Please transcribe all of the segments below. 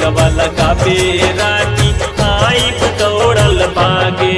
रंगवा लगावे रानी आइब दौड़ल भागे।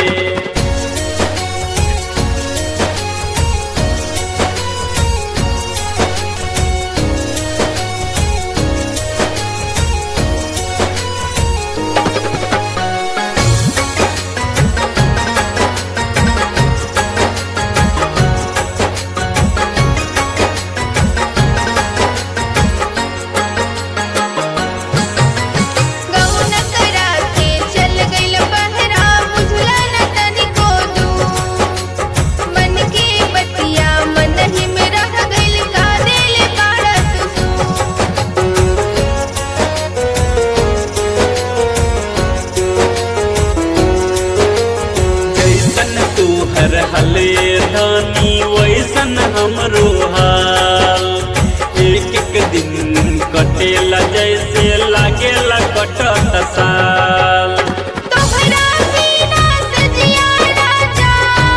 हर हले धानी वैसन हमरो हाल, एक एक दिन कटेला जैसे लागेला कटत साल। तोहरा बिना सजिया राजा,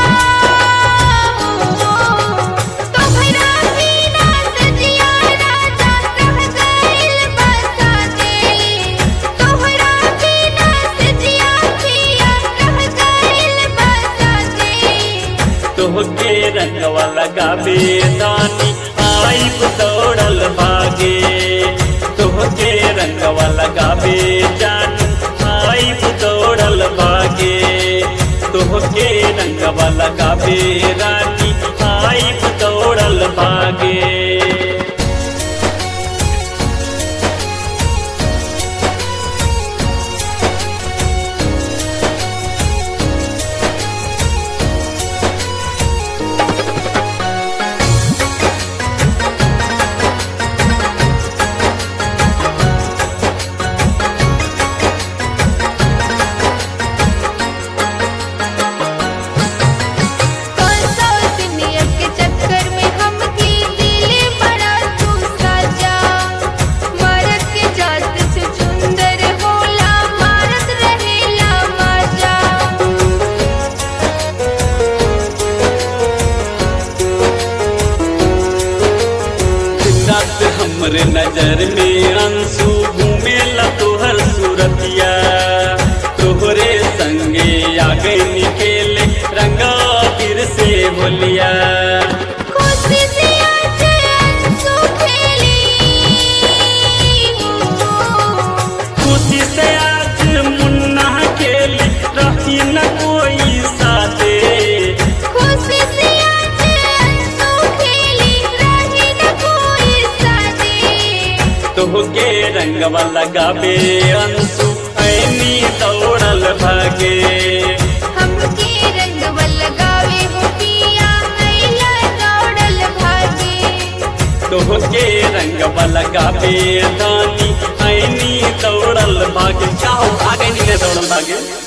तोहरा बिना सजिया राजा रह गइल बसाते। तोहरा बिना सजिया पिया रह गइल बसाते। तोहके रंगवा लगावे दानी आइब दौड़ल भागे। तोहके रंगवा लगावे जानू आइब दौड़ल भागे। तोहके रंगवा लगावे रानी आइब दौड़ल भागे। हमरे नजर में अंशु घूमेला तोहर सूरतिया। तोहरे संगे आगे निकेले रंगा फिर से होलिया। खुशी से आज अंशु खेली, खुशी से आज मुन्ना खेली रही न कोई साथे। खुशी से आज अंशु खेली रही न कोई साथे। तोहके रंगवा लगावे अंशु ऐनी दौड़ल भागे। हमके रंगवा लगावे हो पिया अइला दौड़ल भागे। तोहके रंगवा लगावे दानी ऐनी दौड़ल भागे। क्या हो भागे नहीं दौड़ल भागे।